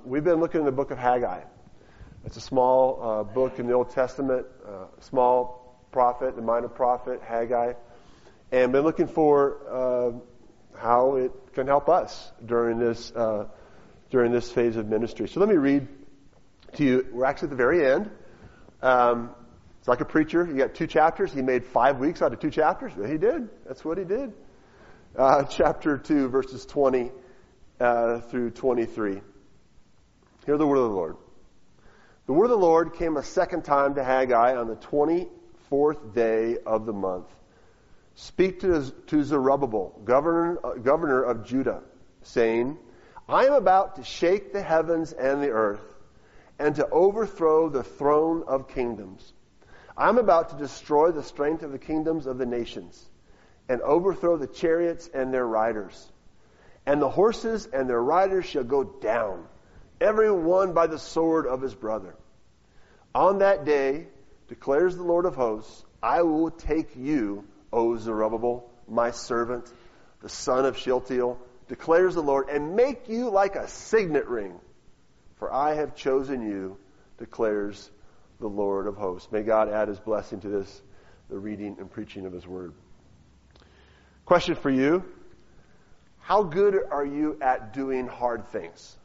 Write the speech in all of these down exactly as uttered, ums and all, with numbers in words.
we've been looking in the book of Haggai. It's a small uh, book in the Old Testament, uh, small prophet, the minor prophet, Haggai. And been looking for uh, how it can help us during this uh, during this phase of ministry. So let me read to you. We're actually at the very end. Um, it's like a preacher. You got two chapters. He made five weeks out of two chapters. He did. That's what he did. Uh, chapter two, verses twenty uh, through twenty-three. Hear the word of the Lord. The word of the Lord came a second time to Haggai on the twenty-fourth day of the month. Speak to, to Zerubbabel, governor, uh, governor of Judah, saying, I am about to shake the heavens and the earth, and to overthrow the throne of kingdoms. I am about to destroy the strength of the kingdoms of the nations, and overthrow the chariots and their riders. And the horses and their riders shall go down, every one by the sword of his brother. On that day, declares the Lord of hosts, I will take you, O Zerubbabel, my servant, the son of Shealtiel, declares the Lord, and make you like a signet ring. For I have chosen you, declares the Lord of hosts. May God add his blessing to this, the reading and preaching of his word. Question for you. How good are you at doing hard things?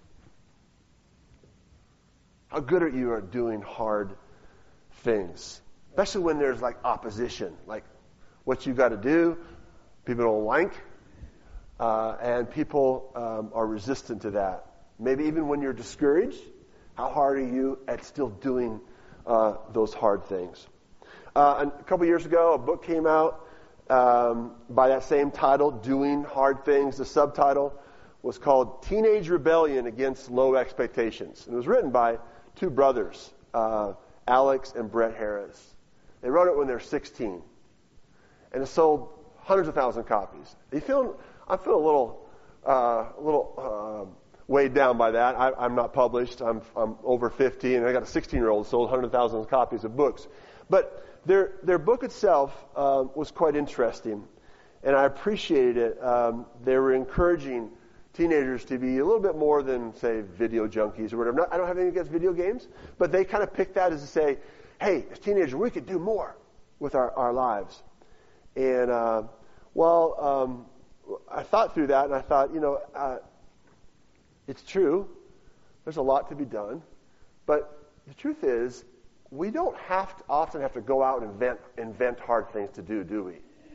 How good are you at doing hard things? Especially when there's like opposition, like what you got to do, people don't like, uh, and people um, are resistant to that. Maybe even when you're discouraged, how hard are you at still doing uh, those hard things? Uh, a couple years ago, a book came out um, by that same title, Doing Hard Things. The subtitle was called Teenage Rebellion Against Low Expectations. And it was written by two brothers, uh, Alex and Brett Harris. They wrote it when they were sixteen. And it sold hundreds of thousands of copies. You feel, I feel a little, uh, a little uh, weighed down by that. I, I'm not published. I'm, I'm over fifty, and I got a sixteen-year-old who sold hundreds of thousands of copies of books. But their their book itself uh, was quite interesting, and I appreciated it. Um, they were encouraging teenagers to be a little bit more than, say, video junkies or whatever. Not, I don't have anything against video games, but they kind of picked that as to say, hey, as teenagers, we could do more with our, our lives. And, uh, well, um, I thought through that, and I thought, you know, uh, it's true. There's a lot to be done. But the truth is, we don't have to often have to go out and invent, invent hard things to do, do we?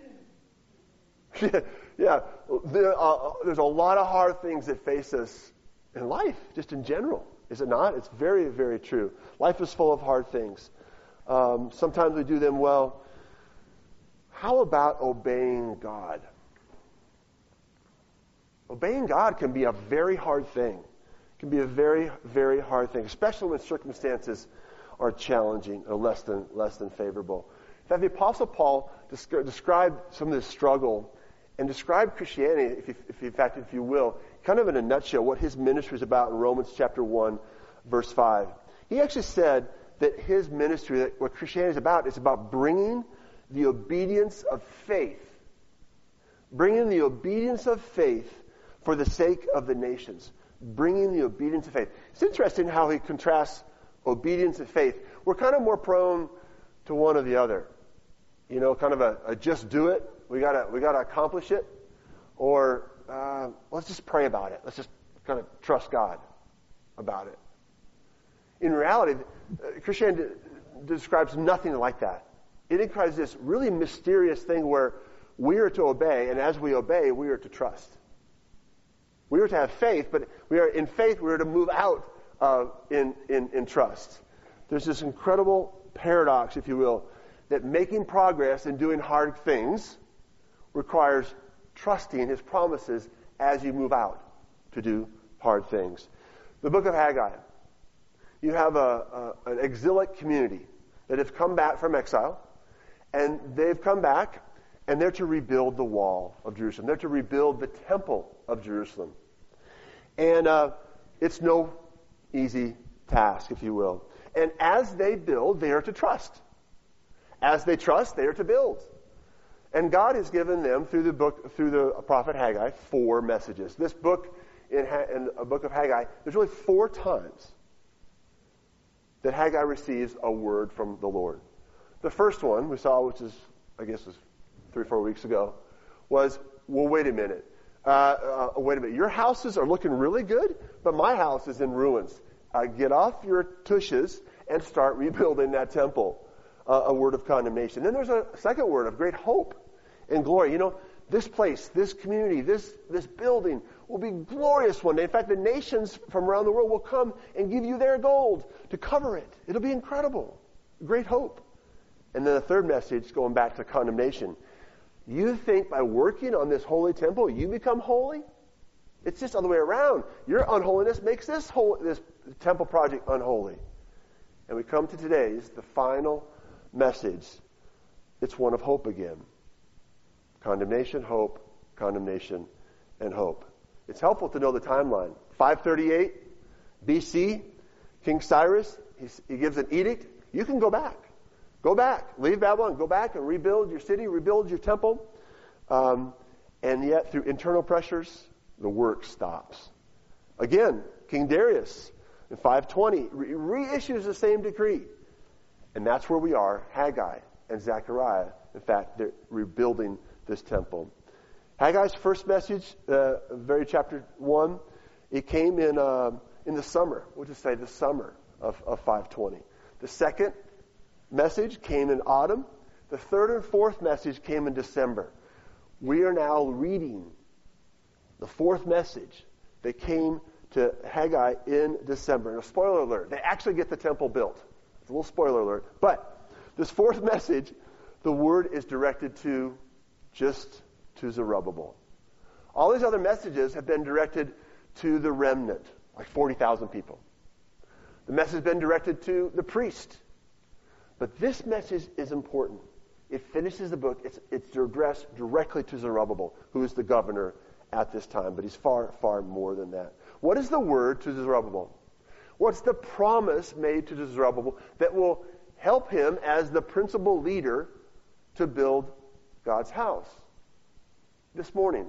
yeah, there, uh, there's a lot of hard things that face us in life, just in general. Is it not? It's very, very true. Life is full of hard things. Um, sometimes we do them well. How about obeying God? Obeying God can be a very hard thing. It can be a very, very hard thing, especially when circumstances are challenging or less than less than favorable. In fact, the Apostle Paul descri- described some of this struggle and described Christianity, if, you, if you, in fact, if you will, kind of in a nutshell, what his ministry is about in Romans chapter one, verse five. He actually said that his ministry, that what Christianity is about, is about bringing the obedience of faith, bringing the obedience of faith for the sake of the nations, bringing the obedience of faith. It's interesting how he contrasts obedience and faith. We're kind of more prone to one or the other. You know, kind of a, a just do it. We gotta we gotta accomplish it, or uh, let's just pray about it. Let's just kind of trust God about it. In reality, Christianity describes nothing like that. It describes this really mysterious thing where we are to obey, and as we obey, we are to trust. We are to have faith, but we are in faith. We are to move out uh, in, in in trust. There's this incredible paradox, if you will, that making progress and doing hard things requires trusting His promises as you move out to do hard things. The book of Haggai. You have a, a an exilic community that have come back from exile, and they've come back, and they're to rebuild the wall of Jerusalem. They're to rebuild the temple of Jerusalem. And uh, it's no easy task, if you will. And as they build, they are to trust. As they trust, they are to build. And God has given them, through the book, through the prophet Haggai, four messages. This book in, ha- in the book of Haggai, there's really four times that Haggai receives a word from the Lord. The first one we saw, which is, I guess, was three, four weeks ago, was, well, wait a minute. Uh, uh, wait a minute. Your houses are looking really good, but my house is in ruins. Uh, get off your tushes and start rebuilding that temple. Uh, a word of condemnation. Then there's a second word of great hope and glory. You know, this place, this community, this, this building will be glorious one day. In fact, the nations from around the world will come and give you their gold to cover it. It'll be incredible. Great hope. And then the third message, going back to condemnation. You think by working on this holy temple, you become holy? It's just the other way around. Your unholiness makes this whole, this temple project unholy. And we come to today's, the final message. It's one of hope again. Condemnation, hope, condemnation, and hope. It's helpful to know the timeline. five thirty-eight B C, King Cyrus, he's, he gives an edict. You can go back. Go back. Leave Babylon. Go back and rebuild your city, rebuild your temple. Um, and yet, through internal pressures, the work stops. Again, King Darius, in five twenty, re- reissues the same decree. And that's where we are, Haggai and Zechariah. In fact, they're rebuilding this temple. Haggai's first message, uh, very chapter one, it came in uh, in the summer. We'll just say the summer of, of five twenty. The second message came in autumn. The third and fourth message came in December. We are now reading the fourth message that came to Haggai in December. And a spoiler alert, they actually get the temple built. It's a little spoiler alert. But this fourth message, the word is directed to just to Zerubbabel. All these other messages have been directed to the remnant, like forty thousand people. The message has been directed to the priest. But this message is important. It finishes the book. It's, it's addressed directly to Zerubbabel, who is the governor at this time. But he's far, far more than that. What is the word to Zerubbabel? What's the promise made to Zerubbabel that will help him as the principal leader to build God's house? This morning,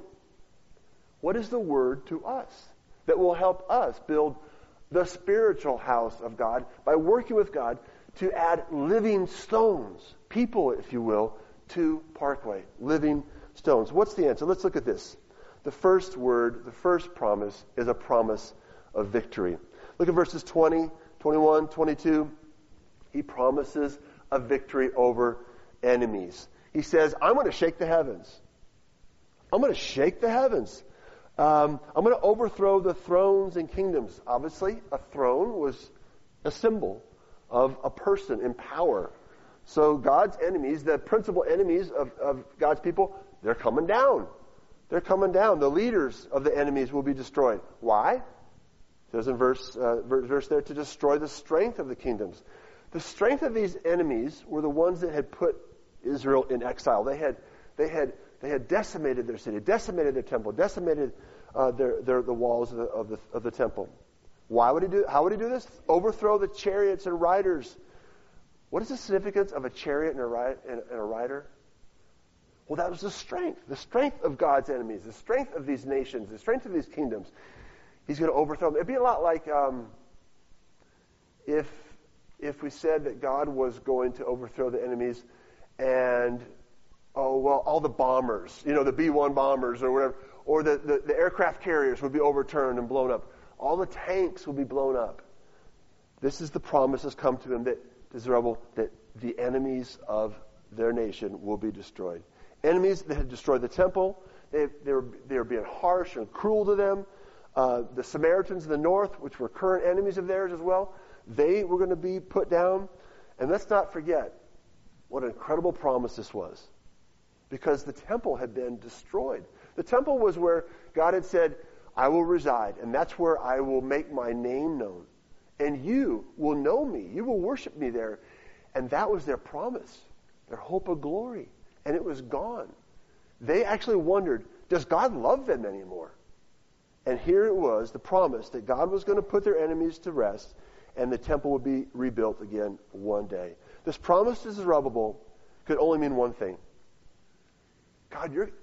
what is the word to us that will help us build the spiritual house of God by working with God to add living stones, people, if you will, to Parkway? Living stones. What's the answer? Let's look at this. The first word, the first promise, is a promise of victory. Look at verses twenty, twenty-one, twenty-two. He promises a victory over enemies. He says, I'm going to shake the heavens. I'm going to shake the heavens. Um, I'm going to overthrow the thrones and kingdoms. Obviously, a throne was a symbol of a person in power. So God's enemies, the principal enemies of, of God's people, they're coming down. They're coming down. The leaders of the enemies will be destroyed. Why? It says in verse, uh, verse there, to destroy the strength of the kingdoms. The strength of these enemies were the ones that had put Israel in exile. They had, they had, they had decimated their city, decimated their temple, decimated uh, their, their, the walls of the, of the of the temple. Why would he do? How would he do this? Overthrow the chariots and riders. What is the significance of a chariot and a, ride, and a rider? Well, that was the strength, the strength of God's enemies, the strength of these nations, the strength of these kingdoms. He's going to overthrow them. It'd be a lot like um, if if we said that God was going to overthrow the enemies, and oh well, all the bombers, you know, the B one bombers or whatever, or the, the, the aircraft carriers would be overturned and blown up. All the tanks will be blown up. This is the promise that's come to him, that to Zerubbabel, that the enemies of their nation will be destroyed. Enemies that had destroyed the temple, they, they, were, they were being harsh and cruel to them. Uh, the Samaritans in the north, which were current enemies of theirs as well, they were going to be put down. And let's not forget what an incredible promise this was, because the temple had been destroyed. The temple was where God had said, I will reside, and that's where I will make my name known. And you will know me. You will worship me there. And that was their promise, their hope of glory. And it was gone. They actually wondered, does God love them anymore? And here it was, the promise that God was going to put their enemies to rest, and the temple would be rebuilt again one day. This promise to Zerubbabel could only mean one thing. God, you're,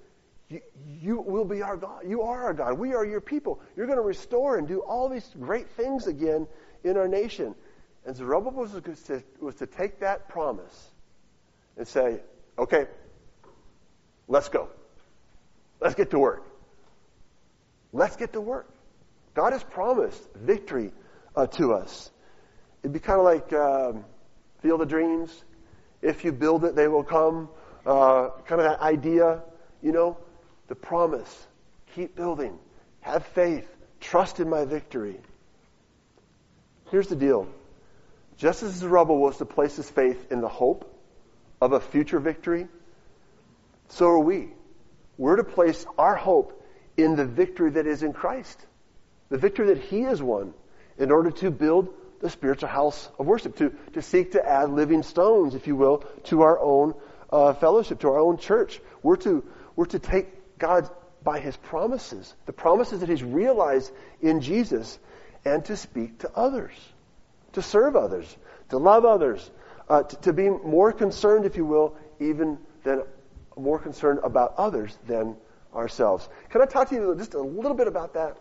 You, you will be our God. You are our God. We are your people. You're going to restore and do all these great things again in our nation. And Zerubbabel was to, was to take that promise and say, okay, let's go. Let's get to work. Let's get to work. God has promised victory uh, to us. It'd be kind of like um, Field of Dreams. If you build it, they will come. Uh, kind of that idea, you know, the promise. Keep building. Have faith. Trust in my victory. Here's the deal. Just as Zerubbabel was to place his faith in the hope of a future victory, so are we. We're to place our hope in the victory that is in Christ. The victory that he has won in order to build the spiritual house of worship, to, to seek to add living stones, if you will, to our own uh, fellowship, to our own church. We're to, we're to take God by his promises, the promises that he's realized in Jesus, and to speak to others, to serve others, to love others, uh, to, to be more concerned, if you will, even than more concerned about others than ourselves. Can I talk to you just a little bit about that?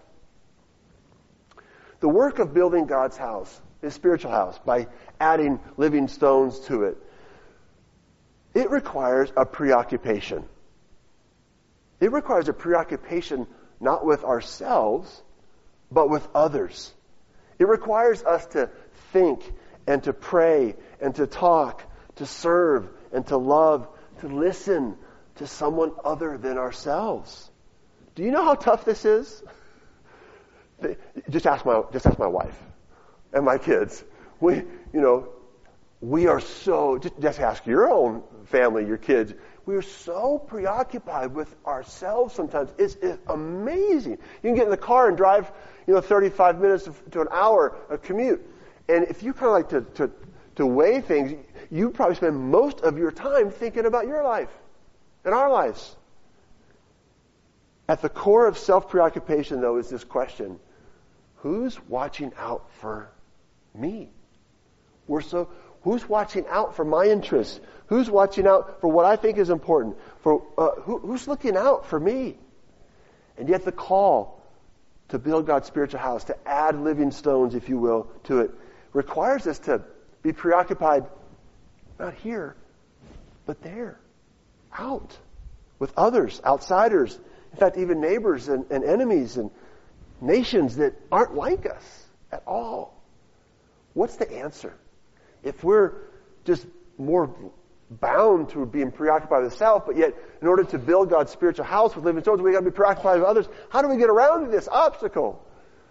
The work of building God's house, his spiritual house, by adding living stones to it, it requires a preoccupation. It requires a preoccupation not with ourselves, but with others. It requires us to think and to pray and to talk, to serve and to love, to listen to someone other than ourselves. Do you know how tough this is? Just ask my just ask my wife and my kids. We, you know, we are so. Just, just ask your own family, your kids. We are so preoccupied with ourselves sometimes. It's, it's amazing. You can get in the car and drive, you know, thirty-five minutes to an hour a commute, and if you kind of like to to to weigh things, you probably spend most of your time thinking about your life and our lives. At the core of self-preoccupation, though, is this question: who's watching out for me? We're so, who's watching out for my interests? Who's watching out for what I think is important? For uh, who, who's looking out for me? And yet the call to build God's spiritual house, to add living stones, if you will, to it, requires us to be preoccupied, not here, but there, out, with others, outsiders, in fact, even neighbors and, and enemies and nations that aren't like us at all. What's the answer? If we're just more bound to being preoccupied with self, but yet in order to build God's spiritual house with living stones, we've got to be preoccupied with others. How do we get around this obstacle?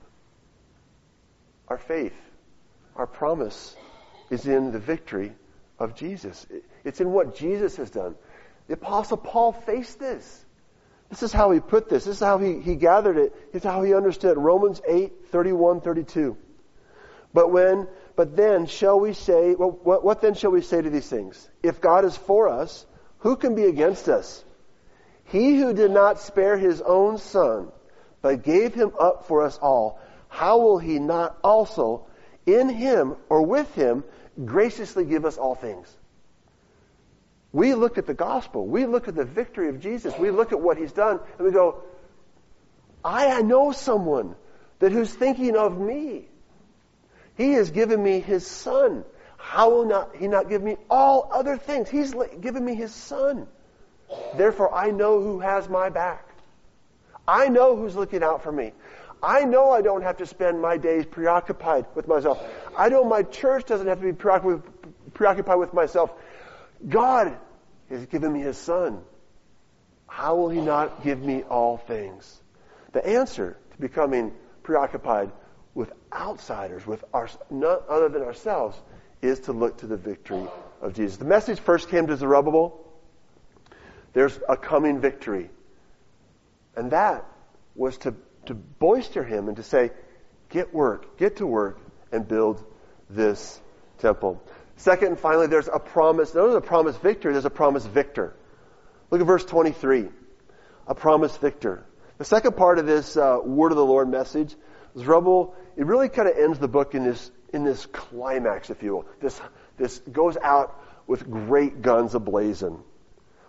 Our faith, our promise is in the victory of Jesus. It's in what Jesus has done. The Apostle Paul faced this. This is how he put this. This is how he, he gathered it. This is how he understood. Romans eight, thirty-one, thirty-two. But when, but then shall we say, well, what, what then shall we say to these things? If God is for us, who can be against us? He who did not spare his own son, but gave him up for us all, how will he not also in him or with him graciously give us all things? We look at the gospel. We look at the victory of Jesus. We look at what he's done and we go, I know someone that who's thinking of me. He has given me his son. How will not he not give me all other things? He's given me his son. Therefore, I know who has my back. I know who's looking out for me. I know I don't have to spend my days preoccupied with myself. I know my church doesn't have to be preoccupied with myself. God has given me his son. How will he not give me all things? The answer to becoming preoccupied with outsiders, with our, none other than ourselves, is to look to the victory of Jesus. The message first came to Zerubbabel. There's a coming victory. And that was to, to boister him and to say, get work, get to work, and build this temple. Second and finally, there's a promise. There's a promise victory. There's a promise victor. Look at verse twenty-three. A promise victor. The second part of this uh, word of the Lord message, Zerubbabel, it really kind of ends the book in this in this climax, if you will. This this goes out with great guns ablazing.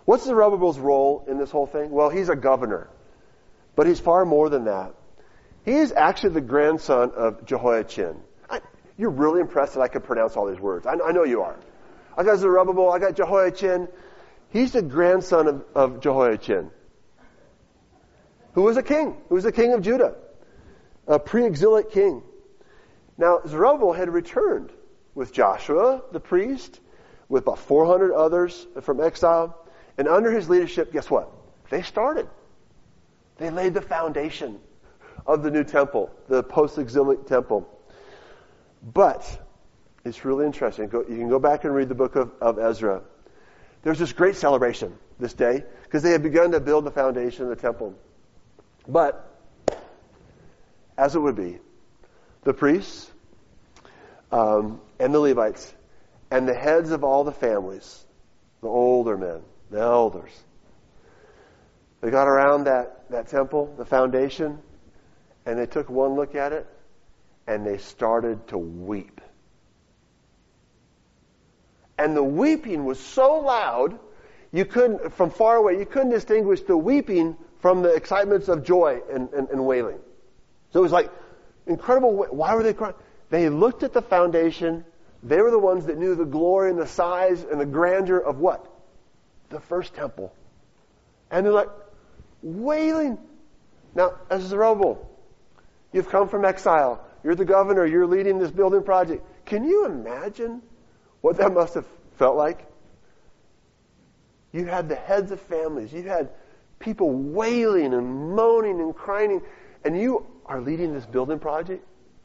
What's Zerubbabel's role in this whole thing? Well, he's a governor. But he's far more than that. He is actually the grandson of Jehoiachin. I, you're really impressed that I can pronounce all these words. I, I know you are. I got Zerubbabel, I got Jehoiachin. He's the grandson of, of Jehoiachin, who was a king, who was the king of Judah, a pre-exilic king. Now, Zerubbabel had returned with Joshua, the priest, with about four hundred others from exile. And under his leadership, guess what? They started. They laid the foundation of the new temple, the post-exilic temple. But it's really interesting. Go, you can go back and read the book of, of Ezra. There's this great celebration this day because they had begun to build the foundation of the temple. But, as it would be, the priests um, and the Levites and the heads of all the families, the older men, the elders, they got around that, that temple, the foundation, and they took one look at it, and they started to weep. And the weeping was so loud, you couldn't, from far away, you couldn't distinguish the weeping from the excitements of joy and, and, and wailing. So it was like incredible. Why were they crying? They looked at the foundation. They were the ones that knew the glory and the size and the grandeur of what? The first temple. And they're like, wailing. Now, as Zerubbabel, you've come from exile. You're the governor. You're leading this building project. Can you imagine what that must have felt like? You had the heads of families. You had people wailing and moaning and crying. And you are leading this building project?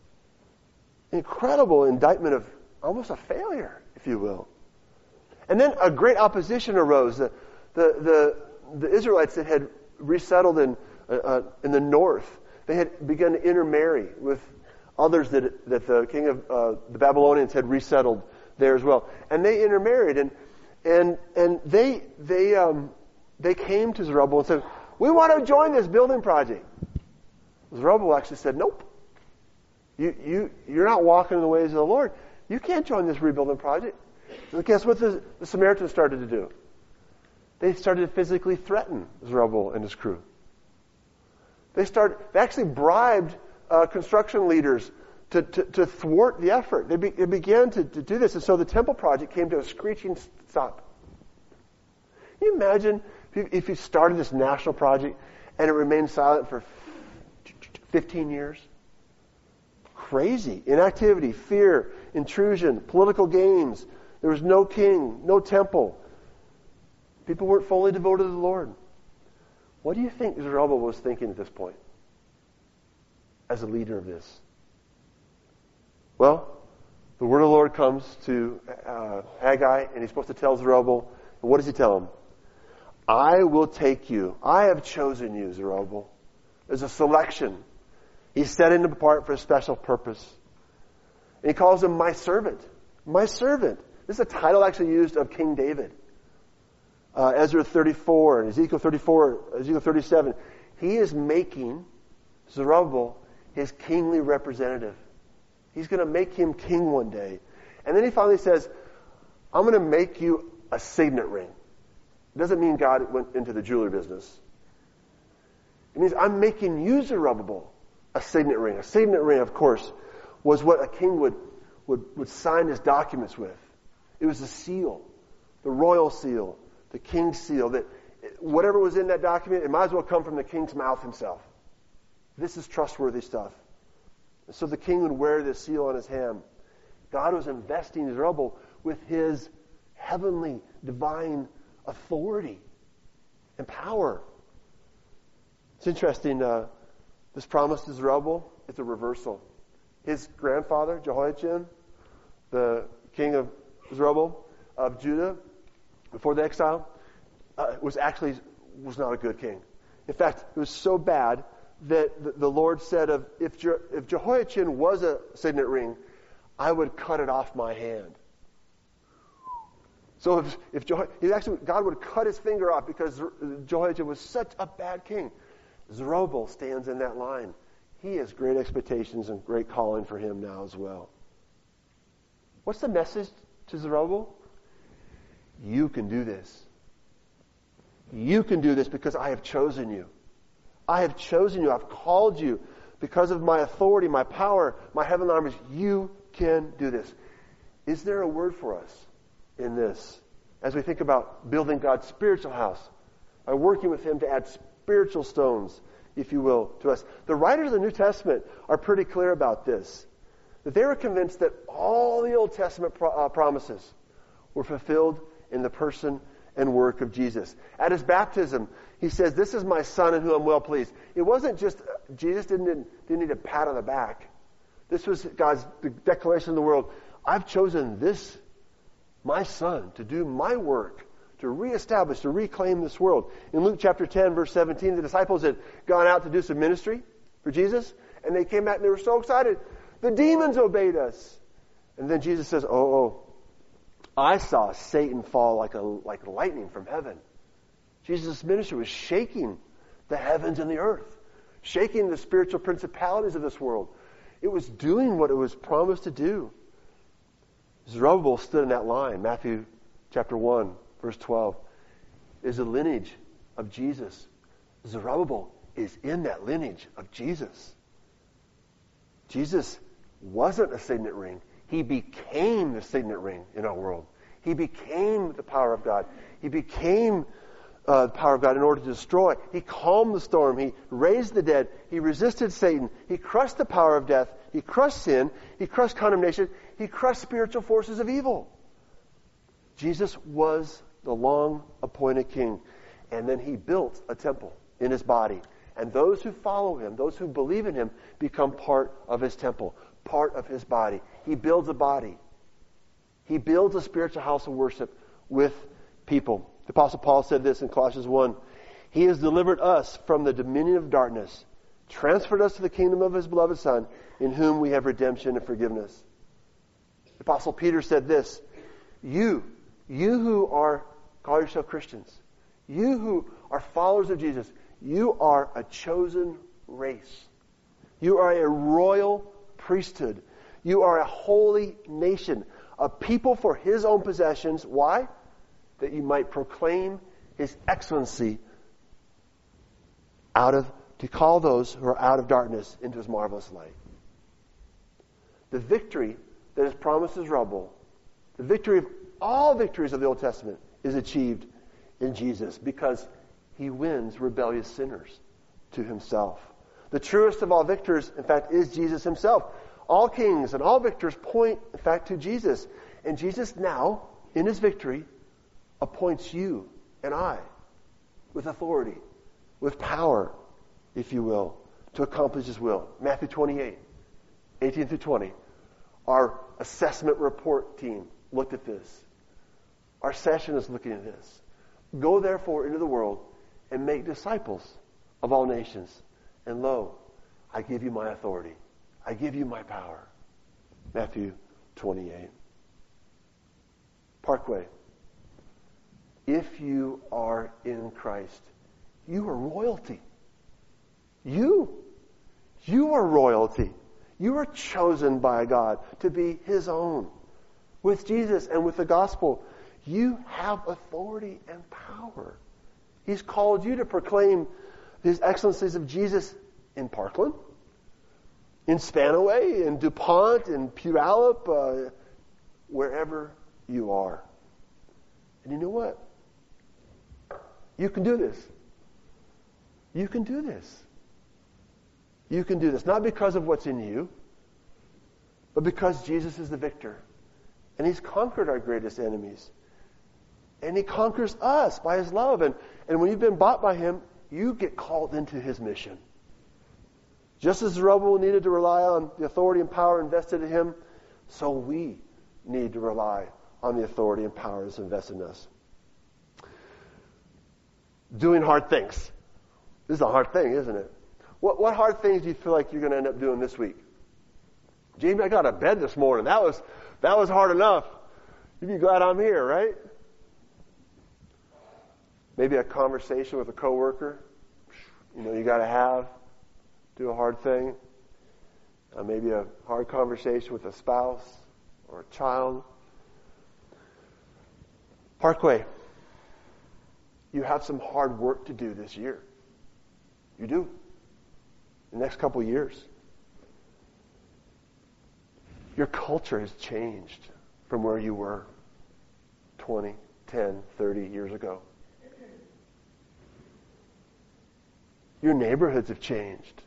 Incredible indictment of almost a failure, if you will. And then a great opposition arose. The, the, the, the Israelites that had resettled in, uh, in the north, they had begun to intermarry with others that, that the king of uh, the Babylonians had resettled there as well. And they intermarried, and and and they they um, they came to Zerubbabel and said, "We want to join this building project." Zerubbabel actually said, "Nope. You you you're not walking in the ways of the Lord. You can't join this rebuilding project." So guess what the, the Samaritans started to do? They started to physically threaten Zerubbabel and his crew. They started. They actually bribed uh, construction leaders to, to, to thwart the effort. They, be, they began to, to do this, and so the temple project came to a screeching stop. Can you imagine if you, if you started this national project and it remained silent for fifteen years? Crazy. Inactivity, fear, intrusion, political games. There was no king, no temple. People weren't fully devoted to the Lord. What do you think Zerubbabel was thinking at this point as a leader of this? Well, the word of the Lord comes to uh, Haggai, and he's supposed to tell Zerubbabel. And what does he tell him? I will take you. I have chosen you, Zerubbabel. There's a selection. He's setting him apart for a special purpose. And he calls him my servant. My servant. This is a title actually used of King David. Uh, Ezra thirty-four and Ezekiel thirty-four, Ezekiel thirty-seven. He is making Zerubbabel his kingly representative. He's going to make him king one day. And then he finally says, I'm going to make you a signet ring. It doesn't mean God went into the jewelry business. It means I'm making you, Zerubbabel, a signet ring. A signet ring, of course, was what a king would, would, would sign his documents with. It was the seal, the royal seal, the king's seal. That whatever was in that document, it might as well come from the king's mouth himself. This is trustworthy stuff. And so the king would wear this seal on his hand. God was investing Zerubbabel with his heavenly, divine authority and power. It's interesting, uh, this promise to Zerubbabel, it's a reversal. His grandfather, Jehoiachin, the king of Zerubbabel, of Judah, before the exile, uh, was actually was not a good king. In fact, it was so bad that the, the Lord said, of if, Je, if Jehoiachin was a signet ring, I would cut it off my hand. So if, if Jeho, he actually, God would cut his finger off because Jehoiachin was such a bad king. Zerubbabel stands in that line. He has great expectations and great calling for him now as well. What's the message to Zerubbabel? You can do this. You can do this because I have chosen you. I have chosen you. I've called you because of my authority, my power, my heavenly armies. You can do this. Is there a word for us in this as we think about building God's spiritual house, by working with Him to add spiritual stones, if you will, to us? The writers of the New Testament are pretty clear about this, that they were convinced that all the Old Testament pro- uh, promises were fulfilled in the person and work of Jesus. At His baptism, He says, "This is my Son in whom I'm well pleased." It wasn't just, Jesus didn't, didn't need a pat on the back. This was God's declaration to the world. I've chosen this, my Son, to do my work, to reestablish, to reclaim this world. In Luke chapter ten, verse seventeen, the disciples had gone out to do some ministry for Jesus, and they came back and they were so excited. The demons obeyed us. And then Jesus says, oh, oh, I saw Satan fall like a like lightning from heaven. Jesus' ministry was shaking the heavens and the earth, shaking the spiritual principalities of this world. It was doing what it was promised to do. Zerubbabel stood in that line, Matthew chapter one, verse twelve. Is the lineage of Jesus. Zerubbabel is in that lineage of Jesus. Jesus wasn't a signet ring. He became the signet ring in our world. He became the power of God. He became uh, the power of God in order to destroy. He calmed the storm. He raised the dead. He resisted Satan. He crushed the power of death. He crushed sin. He crushed condemnation. He crushed spiritual forces of evil. Jesus was the long-appointed king. And then He built a temple in His body. And those who follow Him, those who believe in Him, become part of His temple, part of His body. He builds a body. He builds a spiritual house of worship with people. The Apostle Paul said this in Colossians one. He has delivered us from the dominion of darkness, transferred us to the kingdom of His beloved Son, in whom we have redemption and forgiveness. The Apostle Peter said this. You, you who are, call yourself Christians, you who are followers of Jesus, you are a chosen race. You are a royal priesthood. You are a holy nation, a people for His own possessions. Why? That you might proclaim His excellency out of, to call those who are out of darkness into His marvelous light. The victory that is promised Zerubbabel, the victory of all victories of the Old Testament, is achieved in Jesus because He wins rebellious sinners to Himself. The truest of all victors, in fact, is Jesus Himself. All kings and all victors point, in fact, to Jesus. And Jesus now, in His victory, appoints you and I with authority, with power, if you will, to accomplish His will. Matthew twenty-eight, eighteen through twenty. Our assessment report team looked at this. Our session is looking at this. Go therefore into the world and make disciples of all nations. And lo, I give you my authority. I give you my power. Matthew twenty-eight. Parkway. If you are in Christ, you are royalty. You. You are royalty. You are chosen by God to be His own. With Jesus and with the gospel, you have authority and power. He's called you to proclaim His excellencies of Jesus in Parkland, in Spanaway, in DuPont, in Puyallup, uh, wherever you are. And you know what? You can do this. You can do this. You can do this. Not because of what's in you, but because Jesus is the victor. And He's conquered our greatest enemies. And He conquers us by His love. And, and when you've been bought by Him, you get called into His mission. Just as Zerubbabel needed to rely on the authority and power invested in him, so we need to rely on the authority and power that's invested in us. Doing hard things. This is a hard thing, isn't it? What, what hard things do you feel like you're going to end up doing this week? Jamie, I got out of bed this morning. That was that was hard enough. You'd be glad I'm here, right? Maybe a conversation with a coworker. You know, you got to have. Do a hard thing. Uh, maybe a hard conversation with a spouse or a child. Parkway. you have some hard work to do this year. You do. The next couple of years. Your culture has changed from where you were twenty, ten, thirty years ago. Your neighborhoods have changed.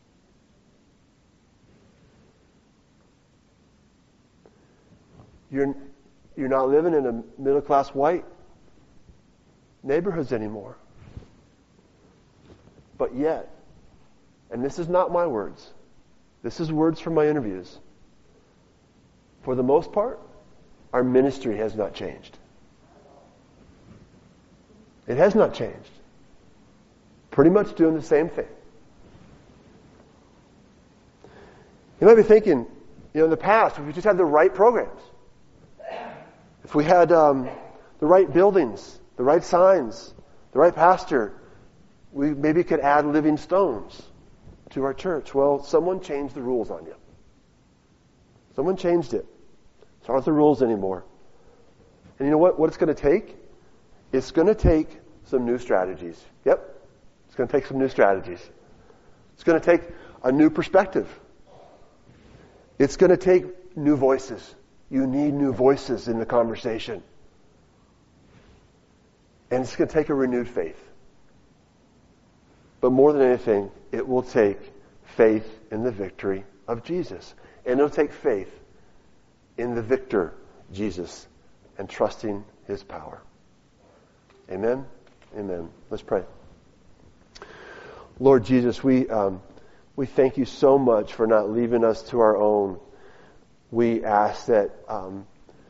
You're, you're not living in a middle-class white neighborhoods anymore. But yet, and this is not my words, this is words from my interviews, for the most part, our ministry has not changed. It has not changed. Pretty much doing the same thing. You might be thinking, you know, in the past, if we just had the right programs, if we had um, the right buildings, the right signs, the right pastor, we maybe could add living stones to our church. Well, someone changed the rules on you. Someone changed it. These aren't the rules anymore. And you know what? What it's going to take? It's going to take some new strategies. Yep. It's going to take some new strategies. It's going to take a new perspective. It's going to take new voices. You need new voices in the conversation. And it's going to take a renewed faith. But more than anything, it will take faith in the victory of Jesus. And it'll take faith in the victor, Jesus, and trusting his power. Amen? Amen. Let's pray. Lord Jesus, we um, we thank you so much for not leaving us to our own. We ask that um,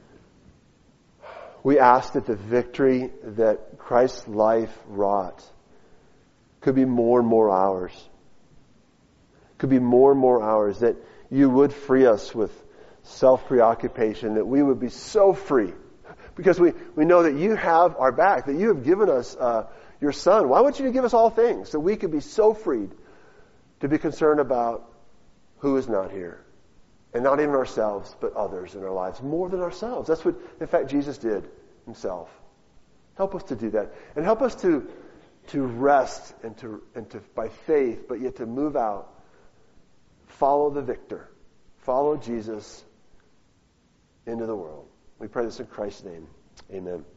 we ask that the victory that Christ's life wrought could be more and more ours. Could be more and more ours. That you would free us with self-preoccupation. That we would be so free, because we we know that you have our back. That you have given us Uh, your Son. Why would you give us all things so we could be so freed to be concerned about who is not here? And not even ourselves, but others in our lives. More than ourselves. That's what, in fact, Jesus did himself. Help us to do that. And help us to to rest and to, and to by faith, but yet to move out. Follow the victor. Follow Jesus into the world. We pray this in Christ's name. Amen.